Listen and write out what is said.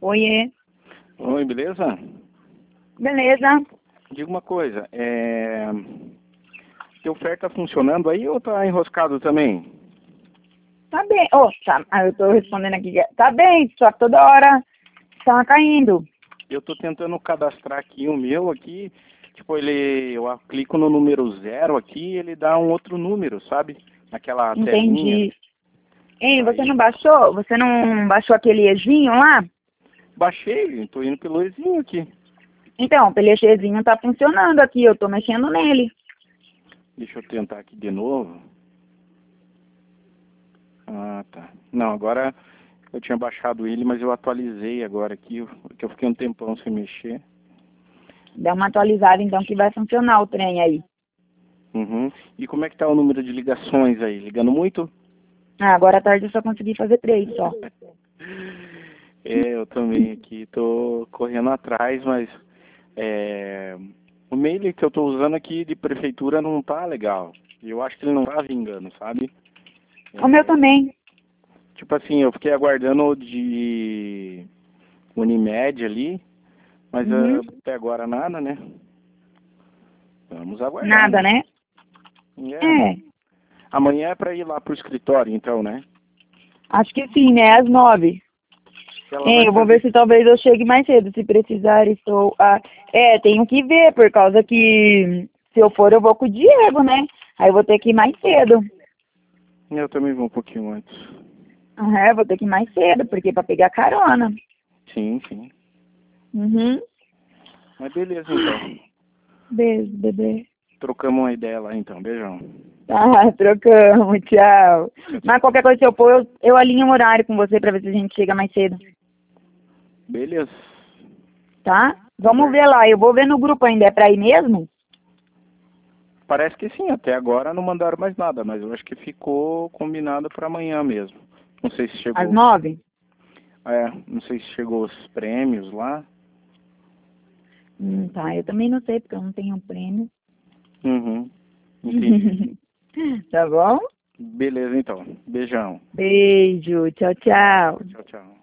Oiê. Oi, beleza? Beleza. Diga uma coisa, teu fer tá funcionando aí ou tá enroscado também? Tá bem. Oh, tá. Eu tô respondendo aqui. Tá bem, só que toda hora tá caindo. Eu tô tentando cadastrar aqui o meu aqui, tipo, eu clico no número 0 aqui, ele dá um outro número, sabe? Naquela telinha. Entendi. Ei, você Aí, não baixou? Você não baixou aquele Ezinho lá? baixei, tô indo pelo Ezinho aqui. Então, o pelechezinho tá funcionando aqui. Eu tô mexendo nele. Deixa eu tentar aqui de novo. Ah, tá. Não, agora eu tinha baixado ele, mas eu atualizei agora aqui, que eu fiquei um tempão sem mexer. Dá uma atualizada então que vai funcionar o trem aí. Uhum. E como é que tá o número de ligações aí? Ligando muito? Ah, agora à tarde eu só consegui fazer 3 só. Eu também aqui tô correndo atrás, mas o mail que eu tô usando aqui de prefeitura não tá legal. E eu acho que ele não tá vingando, sabe? O meu também. Tipo assim, eu fiquei aguardando o de Unimed ali, mas Uhum. até agora nada, né? Vamos aguardar, Nada, né? né? É. É. Amanhã é pra ir lá pro escritório, então, né? Acho que sim, né? Às 9. Ela vai Ei, eu vou ver fazer. se talvez eu chegue mais cedo. Se precisar, estou. Tenho que ver, por causa que se eu for, eu vou com o Diego, né? Aí eu vou ter que ir mais cedo. Eu também vou um pouquinho antes. Eu vou ter que ir mais cedo, porque para pegar carona. Sim, sim. Uhum. Mas beleza, então. Beijo, bebê. Trocamos uma ideia lá, então. Beijão. Tá, trocamos, tchau. Tchau, Mas tchau. qualquer coisa que eu for, eu alinho um horário com você pra ver se a gente chega mais cedo. Beleza. Tá? Tá Vamos certo. ver lá. Eu vou ver no grupo ainda. É pra ir mesmo? Parece que sim, até agora não mandaram mais nada, mas eu acho que ficou combinado para amanhã mesmo. Não sei se Às chegou 9? não sei se chegou os prêmios lá. Tá. Eu também não sei, porque eu não tenho prêmio. Uhum. Entendi. Tá bom? Beleza, então. Beijão. Beijo. Tchau, tchau. Tchau, tchau.